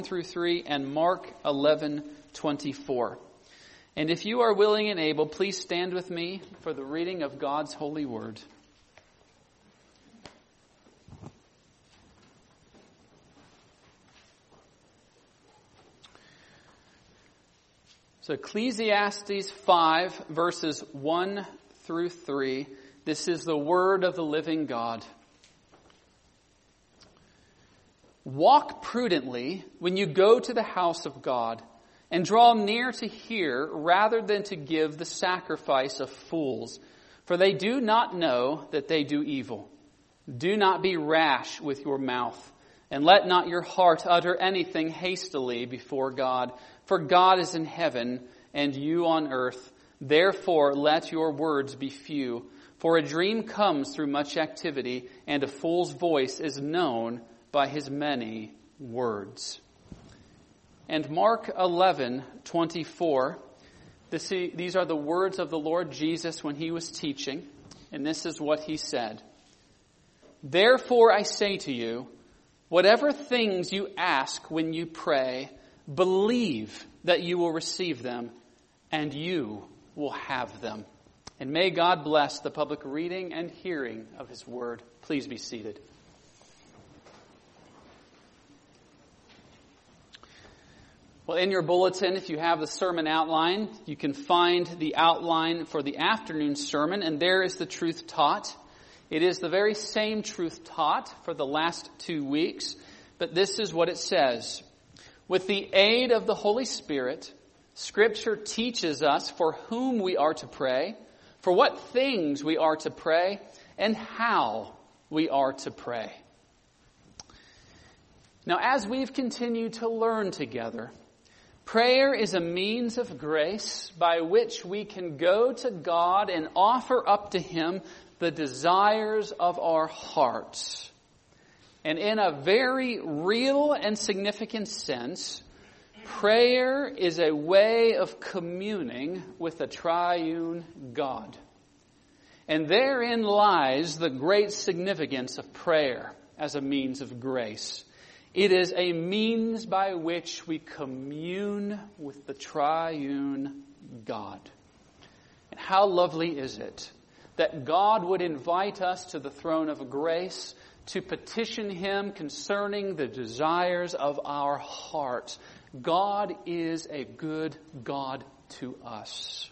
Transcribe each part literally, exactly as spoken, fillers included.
through three and Mark eleven twenty-four. And if you are willing and able, please stand with me for the reading of God's holy word. So Ecclesiastes five, verses one through three. This is the word of the living God. Walk prudently when you go to the house of God, and draw near to hear rather than to give the sacrifice of fools, for they do not know that they do evil. Do not be rash with your mouth, and let not your heart utter anything hastily before God, for God is in heaven and you on earth. Therefore let your words be few, for a dream comes through much activity, and a fool's voice is known by his many words. And Mark eleven twenty-four, this, these are the words of the Lord Jesus when he was teaching, and this is what he said. Therefore I say to you, whatever things you ask when you pray, believe that you will receive them, and you will have them. And may God bless the public reading and hearing of his word. Please be seated. Well, in your bulletin, if you have the sermon outline, you can find the outline for the afternoon sermon, and there is the truth taught. It is the very same truth taught for the last two weeks, but this is what it says. With the aid of the Holy Spirit, Scripture teaches us for whom we are to pray, for what things we are to pray, and how we are to pray. Now, as we've continued to learn together, prayer is a means of grace by which we can go to God and offer up to Him the desires of our hearts. And in a very real and significant sense, prayer is a way of communing with the triune God. And therein lies the great significance of prayer as a means of grace. It is a means by which we commune with the triune God. And how lovely is it that God would invite us to the throne of grace to petition Him concerning the desires of our hearts. God is a good God to us.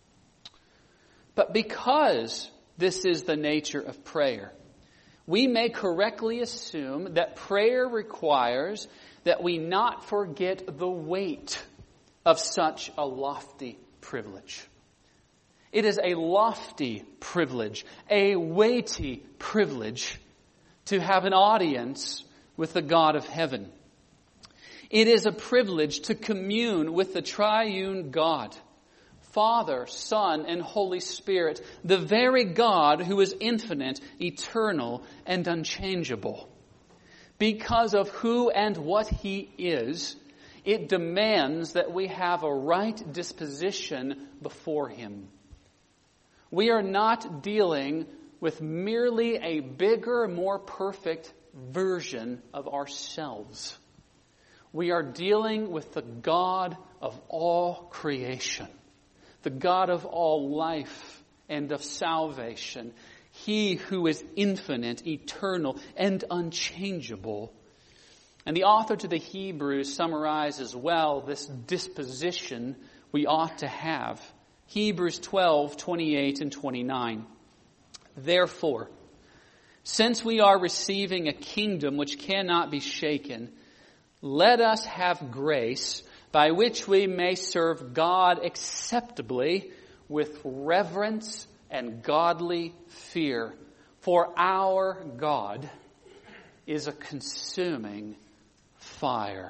But because this is the nature of prayer, we may correctly assume that prayer requires that we not forget the weight of such a lofty privilege. It is a lofty privilege, a weighty privilege to have an audience with the God of heaven. It is a privilege to commune with the triune God, Father, Son, and Holy Spirit, the very God who is infinite, eternal, and unchangeable. Because of who and what He is, it demands that we have a right disposition before Him. We are not dealing with merely a bigger, more perfect version of ourselves. We are dealing with the God of all creation, the God of all life and of salvation, He who is infinite, eternal, and unchangeable. And the author to the Hebrews summarizes well this disposition we ought to have. Hebrews twelve, twenty-eight and twenty-nine. Therefore, since we are receiving a kingdom which cannot be shaken, let us have grace by which we may serve God acceptably with reverence and godly fear. For our God is a consuming fire.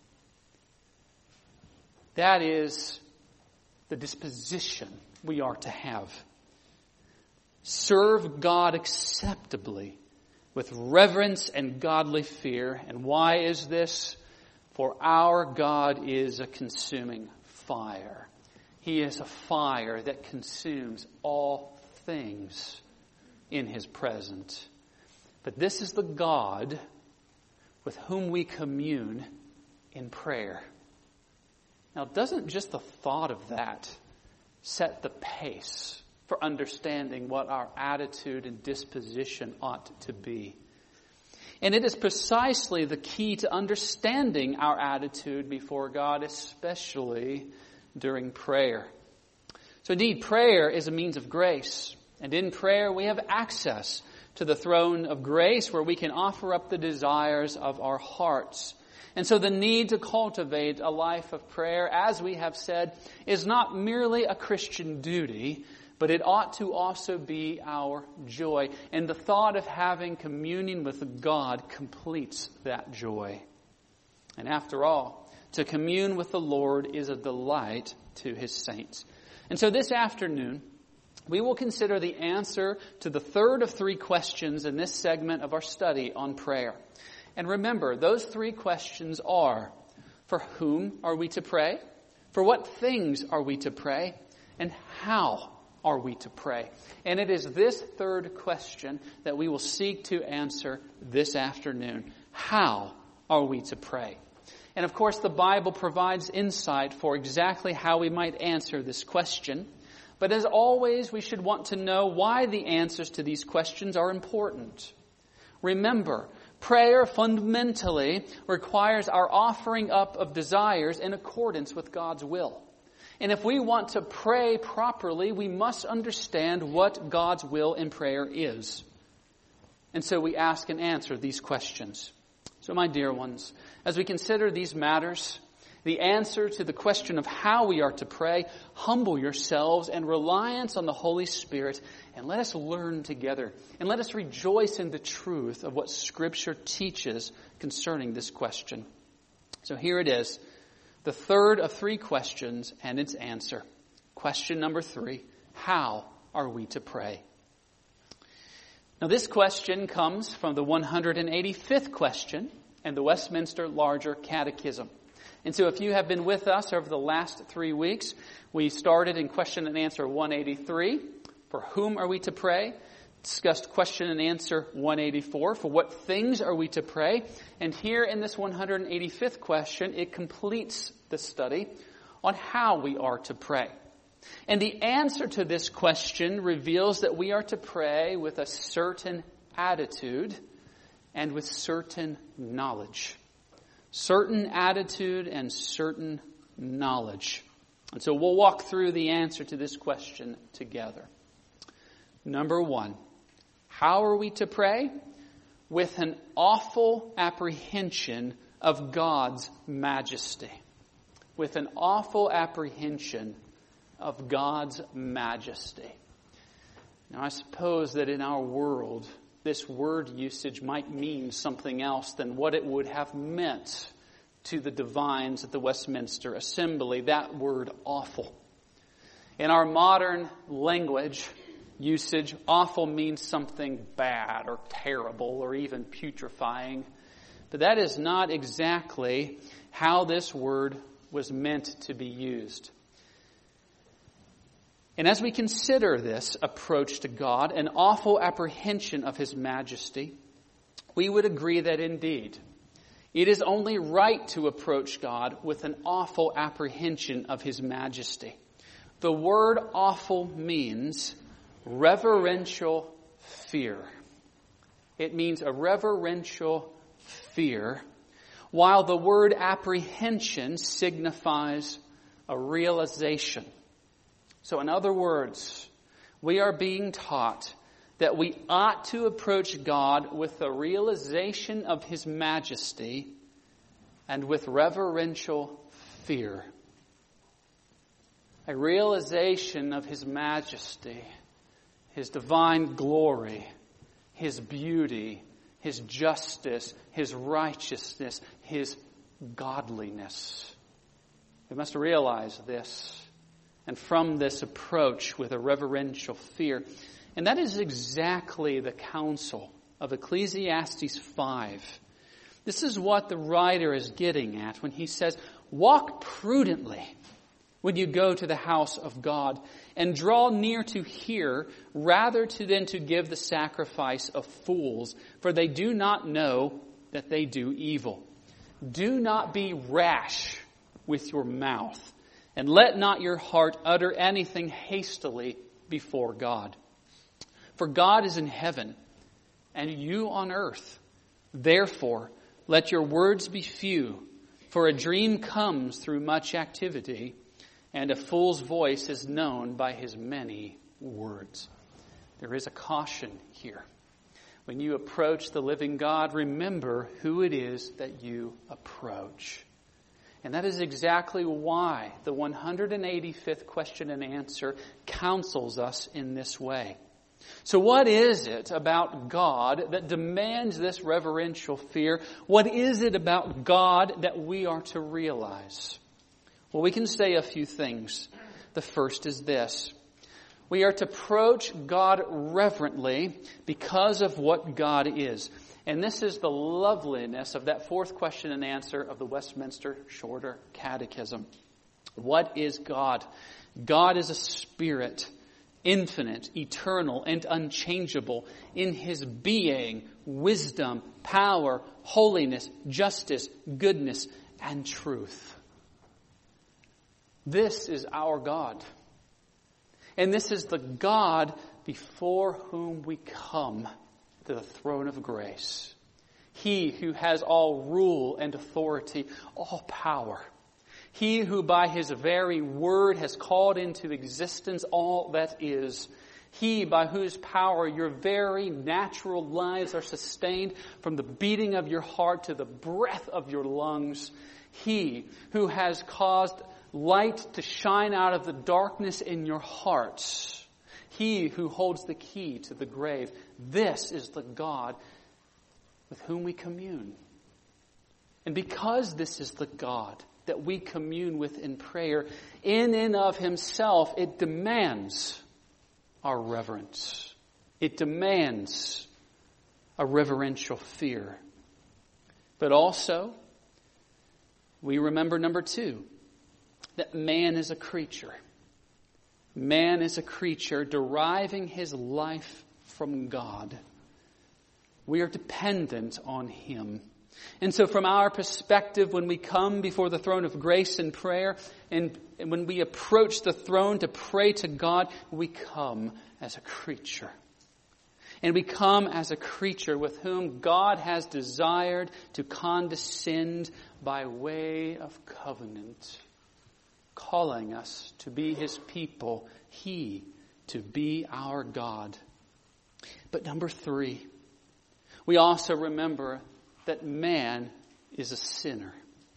That is the disposition we are to have. Serve God acceptably with reverence and godly fear. And why is this? For our God is a consuming fire. He is a fire that consumes all things in His presence. But this is the God with whom we commune in prayer. Now, doesn't just the thought of that set the pace for understanding what our attitude and disposition ought to be? And it is precisely the key to understanding our attitude before God, especially during prayer. So indeed, prayer is a means of grace. And in prayer, we have access to the throne of grace where we can offer up the desires of our hearts. And so the need to cultivate a life of prayer, as we have said, is not merely a Christian duty, but it ought to also be our joy. And the thought of having communion with God completes that joy. And after all, to commune with the Lord is a delight to His saints. And so this afternoon, we will consider the answer to the third of three questions in this segment of our study on prayer. And remember, those three questions are, for whom are we to pray? For what things are we to pray? And how are we to pray? And it is this third question that we will seek to answer this afternoon. How are we to pray? And of course, the Bible provides insight for exactly how we might answer this question. But as always, we should want to know why the answers to these questions are important. Remember, prayer fundamentally requires our offering up of desires in accordance with God's will. And if we want to pray properly, we must understand what God's will in prayer is. And so we ask and answer these questions. So my dear ones, as we consider these matters, the answer to the question of how we are to pray, humble yourselves and reliance on the Holy Spirit, and let us learn together. And let us rejoice in the truth of what Scripture teaches concerning this question. So here it is, the third of three questions and its answer. Question number three, how are we to pray? Now this question comes from the one hundred eighty-fifth question in the Westminster Larger Catechism. And so if you have been with us over the last three weeks, we started in question and answer one eighty-three. For whom are we to pray? Discussed question and answer one eighty-four. For what things are we to pray? And here in this one hundred eighty-fifth question, it completes the study on how we are to pray. And the answer to this question reveals that we are to pray with a certain attitude and with certain knowledge. Certain attitude and certain knowledge. And so we'll walk through the answer to this question together. Number one, how are we to pray? With an awful apprehension of God's majesty. With an awful apprehension of God's majesty. Now I suppose that in our world, this word usage might mean something else than what it would have meant to the divines at the Westminster Assembly, that word awful. In our modern language usage, awful means something bad or terrible or even putrefying. But that is not exactly how this word was meant to be used. And as we consider this approach to God, an awful apprehension of His majesty, we would agree that indeed, it is only right to approach God with an awful apprehension of His majesty. The word awful means reverential fear. It means a reverential fear, while the word apprehension signifies a realization. So in other words, we are being taught that we ought to approach God with a realization of His majesty and with reverential fear. A realization of His majesty, His divine glory, His beauty, His justice, His righteousness, His godliness. We must realize this. And from this approach with a reverential fear. And that is exactly the counsel of Ecclesiastes five. This is what the writer is getting at when he says, walk prudently when you go to the house of God and draw near to hear rather to than to give the sacrifice of fools, for they do not know that they do evil. Do not be rash with your mouth, and let not your heart utter anything hastily before God. For God is in heaven, and you on earth. Therefore, let your words be few, for a dream comes through much activity, and a fool's voice is known by his many words. There is a caution here. When you approach the living God, remember who it is that you approach. And that is exactly why the one hundred eighty-fifth question and answer counsels us in this way. So what is it about God that demands this reverential fear? What is it about God that we are to realize? Well, we can say a few things. The first is this. We are to approach God reverently because of what God is. And this is the loveliness of that fourth question and answer of the Westminster Shorter Catechism. What is God? God is a spirit, infinite, eternal, and unchangeable in his being, wisdom, power, holiness, justice, goodness, and truth. This is our God. And this is the God before whom we come to the throne of grace. He who has all rule and authority, all power. He who by his very word has called into existence all that is. He by whose power your very natural lives are sustained from the beating of your heart to the breath of your lungs. He who has caused light to shine out of the darkness in your hearts. He who holds the key to the grave. This is the God with whom we commune. And because this is the God that we commune with in prayer, in and of himself, it demands our reverence. It demands a reverential fear. But also, we remember number two, that man is a creature. Man is a creature deriving his life from God. We are dependent on him. And so from our perspective, when we come before the throne of grace in prayer, and, and when we approach the throne to pray to God, we come as a creature. And we come as a creature with whom God has desired to condescend by way of covenant, calling us to be his people, he to be our God. But number three, we also remember that man is a sinner.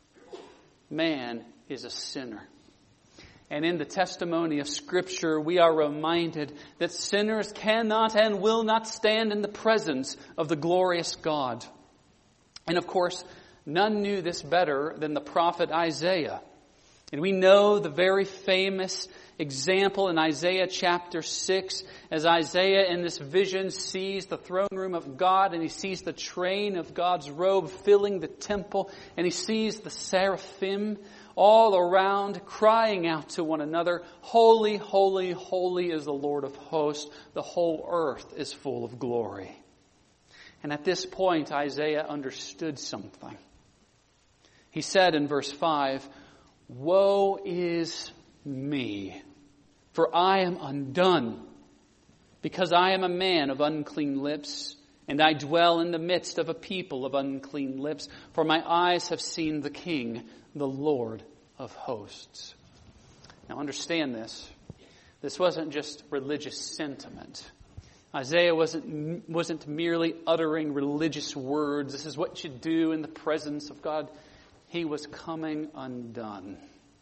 Man is a sinner. And in the testimony of Scripture, we are reminded that sinners cannot and will not stand in the presence of the glorious God. And of course, none knew this better than the prophet Isaiah. And we know the very famous example in Isaiah chapter six, as Isaiah in this vision sees the throne room of God, and he sees the train of God's robe filling the temple, and he sees the seraphim all around crying out to one another, "Holy, holy, holy is the Lord of hosts. The whole earth is full of glory." And at this point, Isaiah understood something. He said in verse five, "Woe is me, for I am undone, because I am a man of unclean lips, and I dwell in the midst of a people of unclean lips, for my eyes have seen the King, the Lord of hosts." Now understand this. This wasn't just religious sentiment. Isaiah wasn't, wasn't merely uttering religious words. This is what you do in the presence of God. He was coming undone.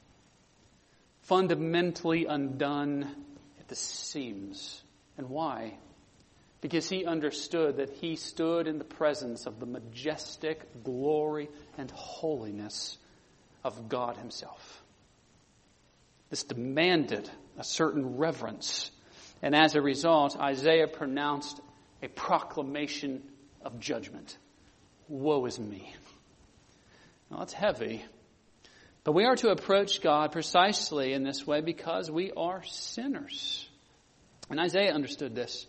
Fundamentally undone at the seams. And why? Because he understood that he stood in the presence of the majestic glory and holiness of God himself. This demanded a certain reverence. And as a result, Isaiah pronounced a proclamation of judgment. Woe is me. Now, that's heavy. But we are to approach God precisely in this way because we are sinners. And Isaiah understood this.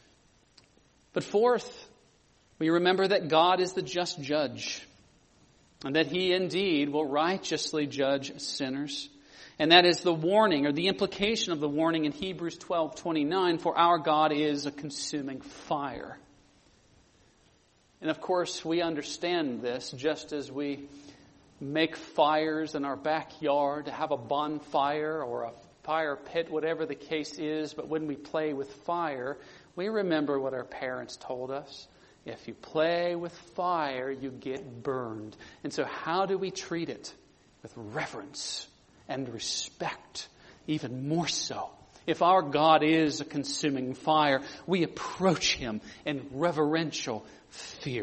But fourth, we remember that God is the just judge. and that He indeed will righteously judge sinners. And that is the warning, or the implication of the warning in Hebrews twelve twenty-nine, for our God is a consuming fire. And of course, we understand this just as we make fires in our backyard to have a bonfire or a fire pit, whatever the case is. But when we play with fire, we remember what our parents told us. If you play with fire, you get burned. And so how do we treat it? With reverence and respect, even more so. If our God is a consuming fire, we approach Him in reverential fear.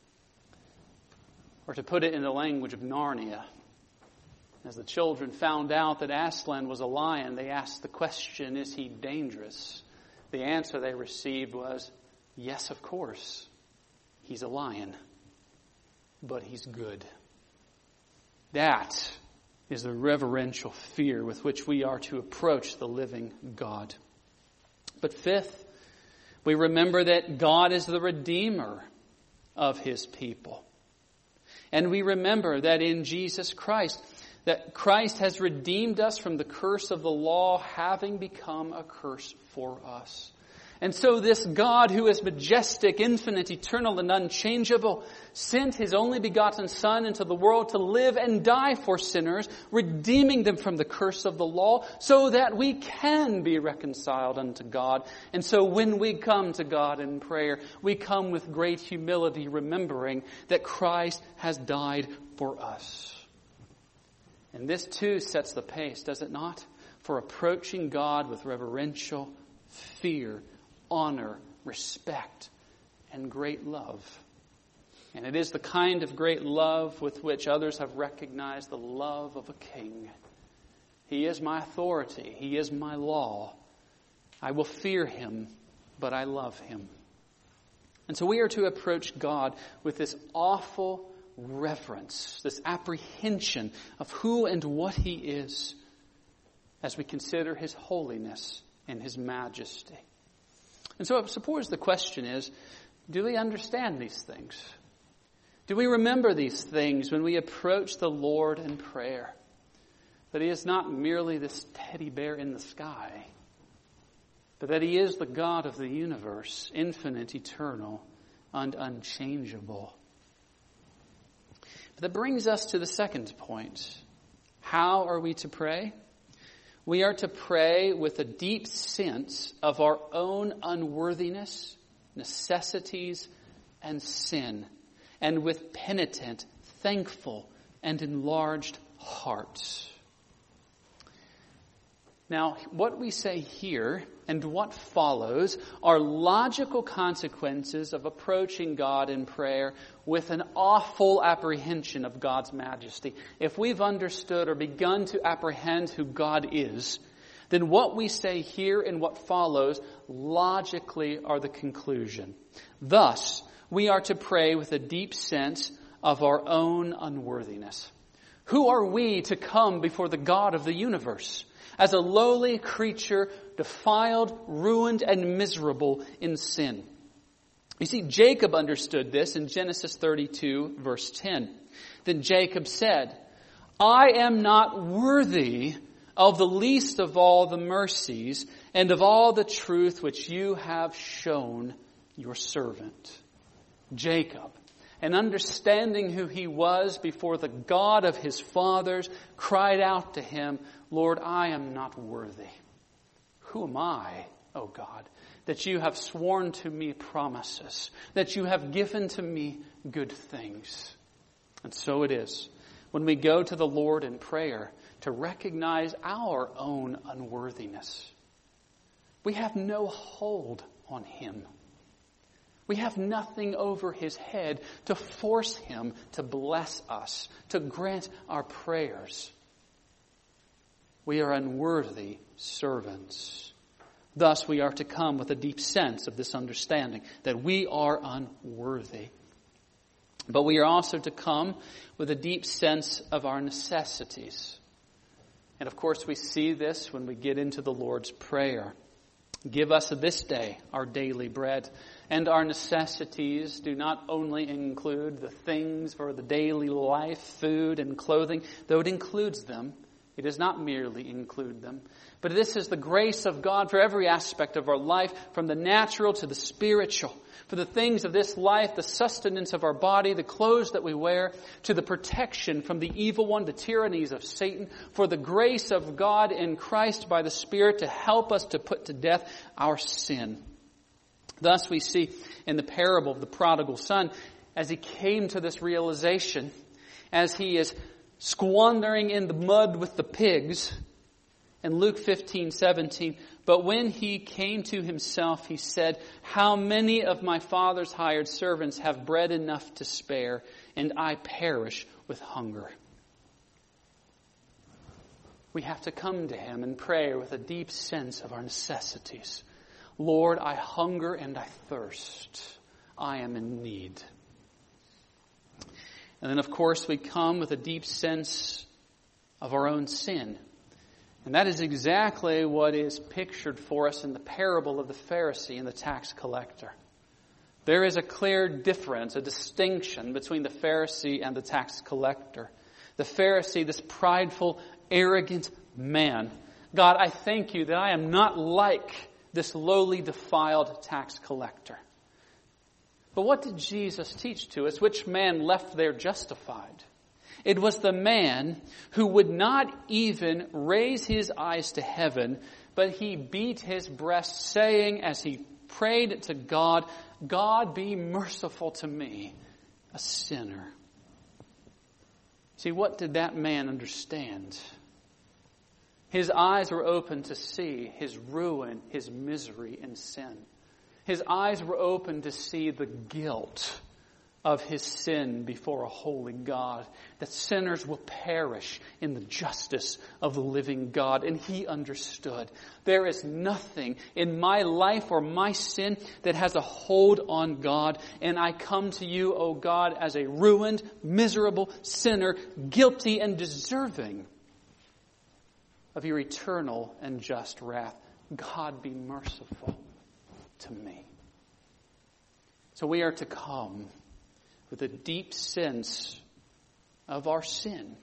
Or to put it in the language of Narnia, as the children found out that Aslan was a lion, they asked the question, is he dangerous? The answer they received was, yes, of course. He's a lion, but he's good. That is the reverential fear with which we are to approach the living God. But fifth, we remember that God is the Redeemer of His people. And we remember that in Jesus Christ, that Christ has redeemed us from the curse of the law, having become a curse for us. And so this God who is majestic, infinite, eternal, and unchangeable sent His only begotten Son into the world to live and die for sinners, redeeming them from the curse of the law so that we can be reconciled unto God. And so when we come to God in prayer, we come with great humility, remembering that Christ has died for us. And this too sets the pace, does it not? For approaching God with reverential fear, honor, respect, and great love. And it is the kind of great love with which others have recognized the love of a king. He is my authority. He is my law. I will fear Him, but I love Him. And so we are to approach God with this awful reverence, this apprehension of who and what He is, as we consider His holiness and His majesty. And so I suppose the question is, do we understand these things? Do we remember these things when we approach the Lord in prayer? That He is not merely this teddy bear in the sky, but that He is the God of the universe, infinite, eternal, and unchangeable. But that brings us to the second point. How are we to pray? We are to pray with a deep sense of our own unworthiness, necessities, and sin, and with penitent, thankful, and enlarged hearts. Now, what we say here and what follows are logical consequences of approaching God in prayer with an awful apprehension of God's majesty. If we've understood or begun to apprehend who God is, then what we say here and what follows logically are the conclusion. Thus, we are to pray with a deep sense of our own unworthiness. Who are we to come before the God of the universe as a lowly creature, defiled, ruined, and miserable in sin? You see, Jacob understood this in Genesis thirty-two, verse ten. Then Jacob said, I am not worthy of the least of all the mercies and of all the truth which you have shown your servant. Jacob, and understanding who he was before the God of his fathers, cried out to Him, Lord, I am not worthy. Who am I, O God, that you have sworn to me promises, that you have given to me good things? And so it is when we go to the Lord in prayer to recognize our own unworthiness. We have no hold on Him. We have nothing over His head to force Him to bless us, to grant our prayers. We are unworthy servants. Thus, we are to come with a deep sense of this understanding, that we are unworthy. But we are also to come with a deep sense of our necessities. And of course, we see this when we get into the Lord's Prayer. Give us this day our daily bread. And our necessities do not only include the things for the daily life, food and clothing, though it includes them. It does not merely include them. But this is the grace of God for every aspect of our life, from the natural to the spiritual. For the things of this life, the sustenance of our body, the clothes that we wear, to the protection from the evil one, the tyrannies of Satan. For the grace of God in Christ by the Spirit to help us to put to death our sin. Thus we see in the parable of the prodigal son, as he came to this realization, as he is squandering in the mud with the pigs, in Luke fifteen seventeen, but when he came to himself, he said, how many of my father's hired servants have bread enough to spare, and I perish with hunger? We have to come to him and pray with a deep sense of our necessities. Lord, I hunger and I thirst. I am in need. And then, of course, we come with a deep sense of our own sin. And that is exactly what is pictured for us in the parable of the Pharisee and the tax collector. There is a clear difference, a distinction between the Pharisee and the tax collector. The Pharisee, this prideful, arrogant man. God, I thank you that I am not like this lowly, defiled tax collector. But what did Jesus teach to us? Which man left there justified? It was the man who would not even raise his eyes to heaven, but he beat his breast, saying as he prayed to God, God, be merciful to me, a sinner. See, what did that man understand? His eyes were open to see his ruin, his misery and sin. His eyes were open to see the guilt of his sin before a holy God, that sinners will perish in the justice of the living God. And he understood, there is nothing in my life or my sin that has a hold on God. And I come to you, O God, as a ruined, miserable sinner, guilty and deserving of your eternal and just wrath. God, be merciful to me. So we are to come with a deep sense of our sin.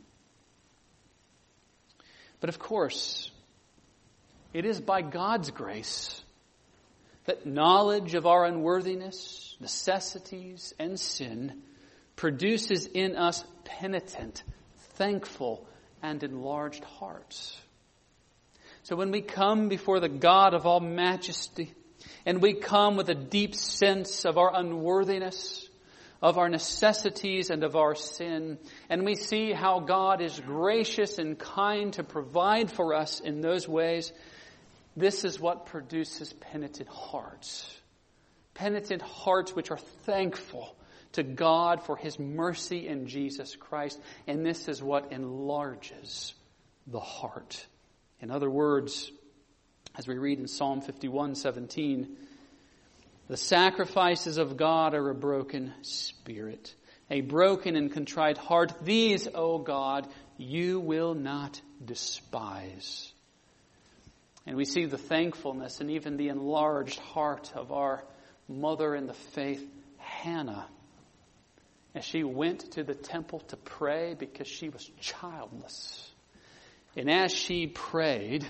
But of course, it is by God's grace that knowledge of our unworthiness, necessities, and sin produces in us penitent, thankful, and enlarged hearts. So when we come before the God of all majesty, and we come with a deep sense of our unworthiness, of our necessities and of our sin, and we see how God is gracious and kind to provide for us in those ways, this is what produces penitent hearts. Penitent hearts which are thankful to God for His mercy in Jesus Christ, and this is what enlarges the heart. In other words, as we read in Psalm fifty-one seventeen, the sacrifices of God are a broken spirit, a broken and contrite heart. These, O God, you will not despise. And we see the thankfulness and even the enlarged heart of our mother in the faith, Hannah, as she went to the temple to pray because she was childless. And as she prayed,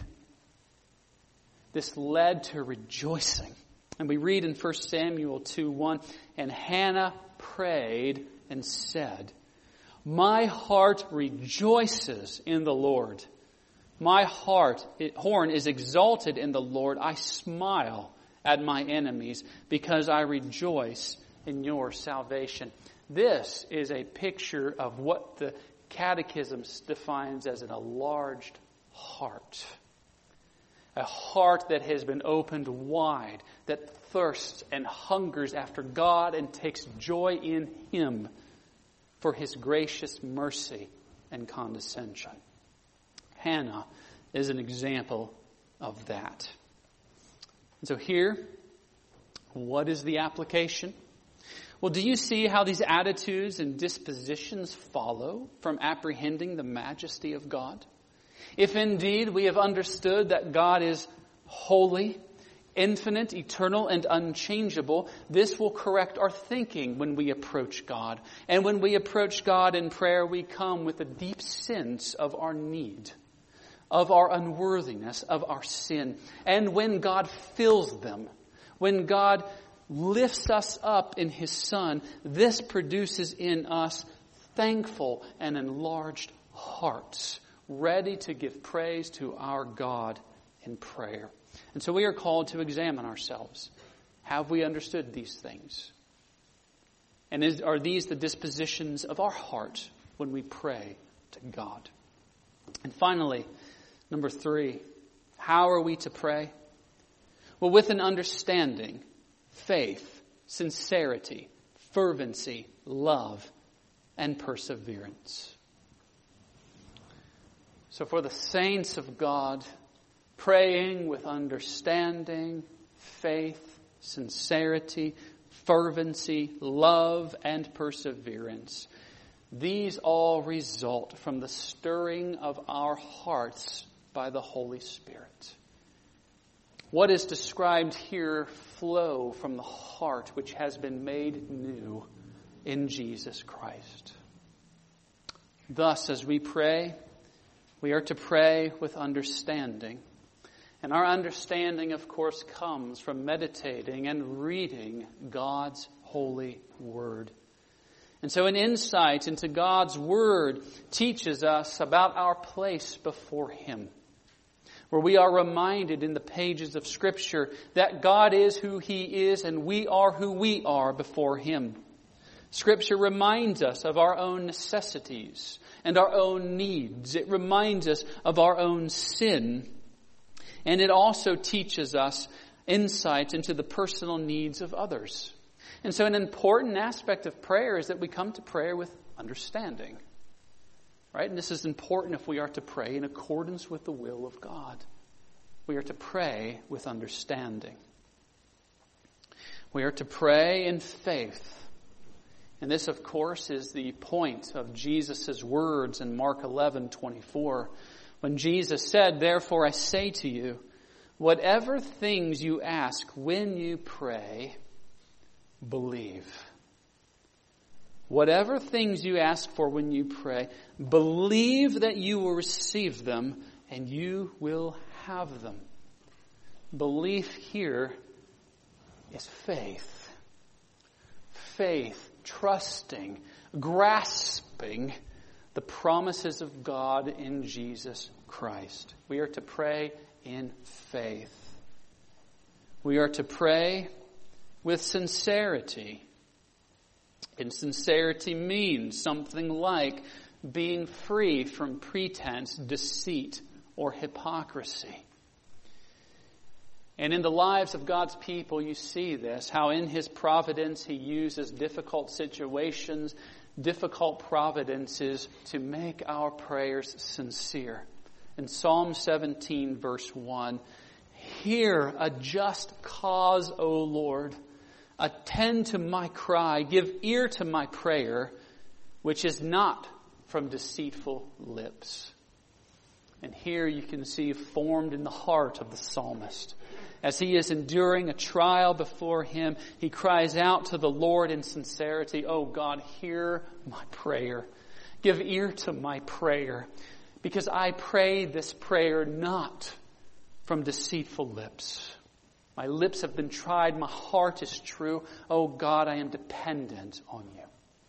this led to rejoicing. And we read in First Samuel two one, and Hannah prayed and said, my heart rejoices in the Lord. My heart, it, horn is exalted in the Lord. I smile at my enemies because I rejoice in your salvation. This is a picture of what the Catechism defines as an enlarged heart. A heart that has been opened wide, that thirsts and hungers after God and takes joy in Him for His gracious mercy and condescension. Hannah is an example of that. And so here, what is the application? Well, do you see how these attitudes and dispositions follow from apprehending the majesty of God? If indeed we have understood that God is holy infinite, eternal, and unchangeable, this will correct our thinking when we approach God. And when we approach God in prayer, we come with a deep sense of our need, of our unworthiness, of our sin. And when God fills them, when God lifts us up in His Son, this produces in us thankful and enlarged hearts, ready to give praise to our God in prayer. And so we are called to examine ourselves. Have we understood these things? And is, are these the dispositions of our heart when we pray to God? And finally, number three, how are we to pray? Well, with an understanding, faith, sincerity, fervency, love, and perseverance. So for the saints of God, praying with understanding, faith, sincerity, fervency, love, and perseverance. These all result from the stirring of our hearts by the Holy Spirit. What is described here flow from the heart which has been made new in Jesus Christ. Thus, as we pray, we are to pray with understanding. And our understanding, of course, comes from meditating and reading God's holy word. And so an insight into God's word teaches us about our place before Him, where we are reminded in the pages of Scripture that God is who He is and we are who we are before Him. Scripture reminds us of our own necessities and our own needs. It reminds us of our own sin. And it also teaches us insight into the personal needs of others. And so an important aspect of prayer is that we come to prayer with understanding. Right? And this is important if we are to pray in accordance with the will of God. We are to pray with understanding. We are to pray in faith. And this, of course, is the point of Jesus' words in Mark eleven twenty-four. When Jesus said, "Therefore I say to you, whatever things you ask when you pray, believe." Whatever things you ask for when you pray, believe that you will receive them and you will have them. Belief here is faith. Faith, trusting, grasping the promises of God in Jesus Christ. We are to pray in faith. We are to pray with sincerity. And sincerity means something like being free from pretense, deceit, or hypocrisy. And in the lives of God's people, you see this, how in His providence He uses difficult situations, difficult providences to make our prayers sincere. In Psalm seventeen, verse one, "Hear a just cause, O Lord. Attend to my cry. Give ear to my prayer, which is not from deceitful lips." And here you can see formed in the heart of the psalmist. As he is enduring a trial before him, he cries out to the Lord in sincerity, "Oh God, hear my prayer. Give ear to my prayer, because I pray this prayer not from deceitful lips. My lips have been tried. My heart is true. Oh God, I am dependent on you."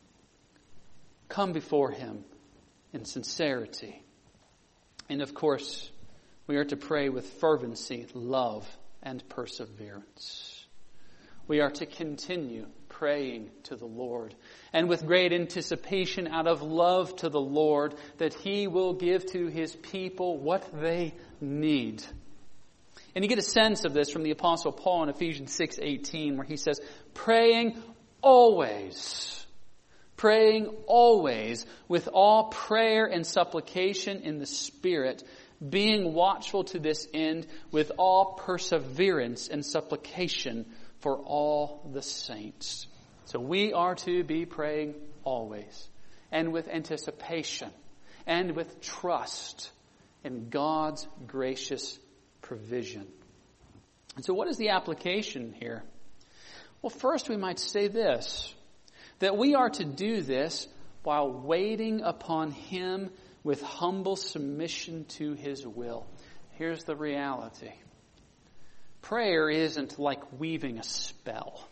Come before Him in sincerity. And of course, we are to pray with fervency, love, and perseverance. We are to continue praying to the Lord, and with great anticipation out of love to the Lord, that He will give to His people what they need. And you get a sense of this from the Apostle Paul in Ephesians six eighteen, where he says, praying always, praying always with all prayer and supplication in the Spirit, being watchful to this end with all perseverance and supplication for all the saints. So we are to be praying always, and with anticipation, and with trust in God's gracious provision. And so what is the application here? Well, first we might say this, that we are to do this while waiting upon Him with humble submission to His will. Here's the reality. Prayer isn't like weaving a spell.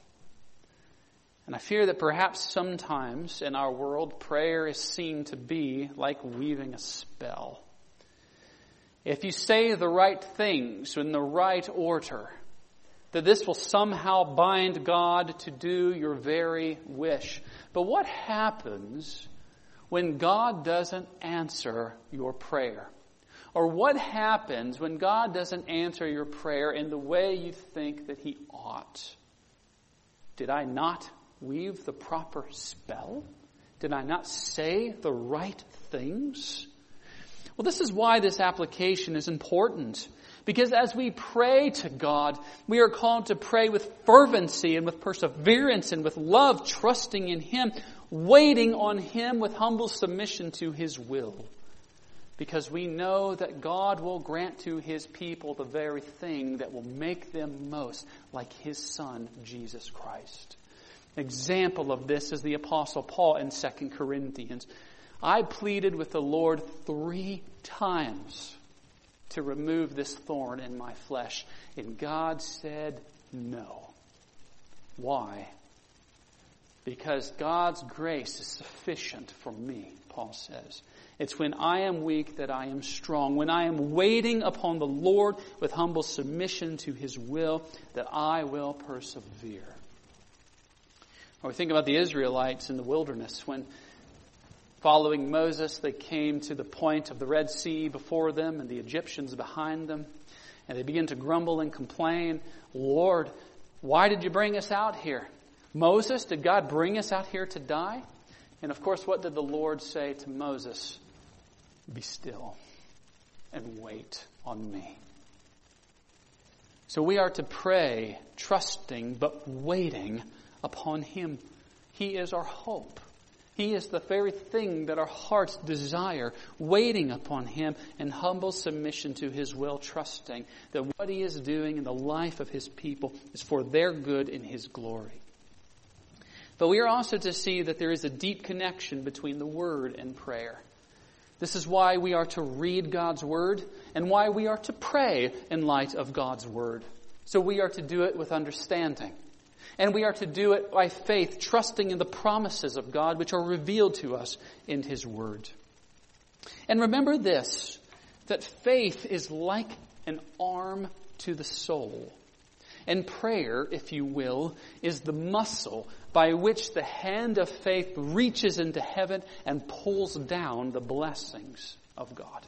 And I fear that perhaps sometimes in our world, prayer is seen to be like weaving a spell. If you say the right things in the right order, that this will somehow bind God to do your very wish. But what happens when God doesn't answer your prayer? Or what happens when God doesn't answer your prayer in the way you think that He ought? Did I not weave the proper spell? Did I not say the right things? Well, this is why this application is important. Because as we pray to God, we are called to pray with fervency and with perseverance and with love, trusting in Him, waiting on Him with humble submission to His will. Because we know that God will grant to His people the very thing that will make them most like His Son, Jesus Christ. An example of this is the Apostle Paul in Second Corinthians. I pleaded with the Lord three times to remove this thorn in my flesh. And God said no. Why? Because God's grace is sufficient for me, Paul says. It's when I am weak that I am strong. When I am waiting upon the Lord with humble submission to His will, that I will persevere. Or we think about the Israelites in the wilderness when, following Moses, they came to the point of the Red Sea before them and the Egyptians behind them. And they began to grumble and complain, Lord, why did you bring us out here? Moses, did God bring us out here to die? And of course, what did the Lord say to Moses? Be still and wait on me. So we are to pray, trusting but waiting upon Him. He is our hope. He is the very thing that our hearts desire, waiting upon Him in humble submission to His will, trusting that what He is doing in the life of His people is for their good and His glory. But we are also to see that there is a deep connection between the Word and prayer. This is why we are to read God's Word and why we are to pray in light of God's Word. So we are to do it with understanding. And we are to do it by faith, trusting in the promises of God which are revealed to us in His Word. And remember this, that faith is like an arm to the soul. And prayer, if you will, is the muscle by which the hand of faith reaches into heaven and pulls down the blessings of God.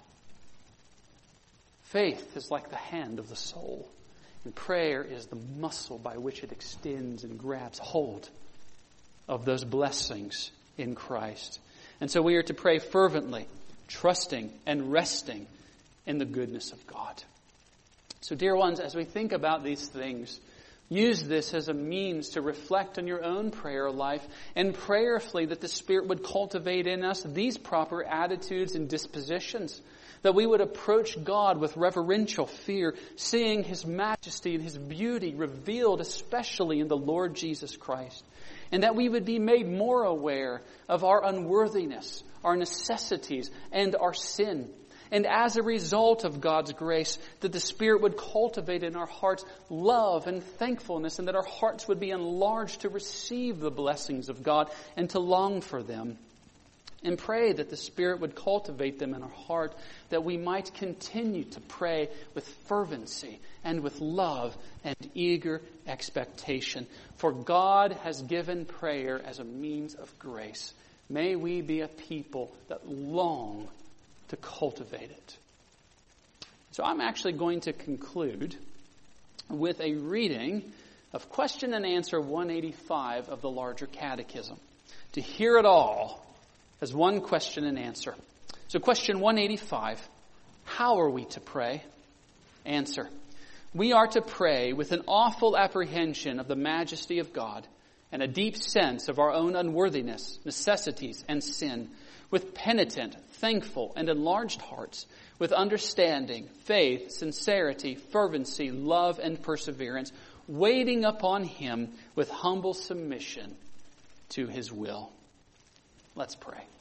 Faith is like the hand of the soul. And prayer is the muscle by which it extends and grabs hold of those blessings in Christ. And so we are to pray fervently, trusting and resting in the goodness of God. So dear ones, as we think about these things, use this as a means to reflect on your own prayer life and prayerfully that the Spirit would cultivate in us these proper attitudes and dispositions. That we would approach God with reverential fear, seeing His majesty and His beauty revealed especially in the Lord Jesus Christ. And that we would be made more aware of our unworthiness, our necessities, and our sin. And as a result of God's grace, that the Spirit would cultivate in our hearts love and thankfulness, and that our hearts would be enlarged to receive the blessings of God and to long for them. And pray that the Spirit would cultivate them in our heart, that we might continue to pray with fervency and with love and eager expectation. For God has given prayer as a means of grace. May we be a people that long to cultivate it. So I'm actually going to conclude with a reading of question and answer one eighty-five of the larger catechism. To hear it all as one question and answer. So question one eighty-five, how are we to pray? Answer, we are to pray with an awful apprehension of the majesty of God and a deep sense of our own unworthiness, necessities, and sin. with penitent, thankful, and enlarged hearts, with understanding, faith, sincerity, fervency, love, and perseverance, waiting upon him with humble submission to his will. Let's pray.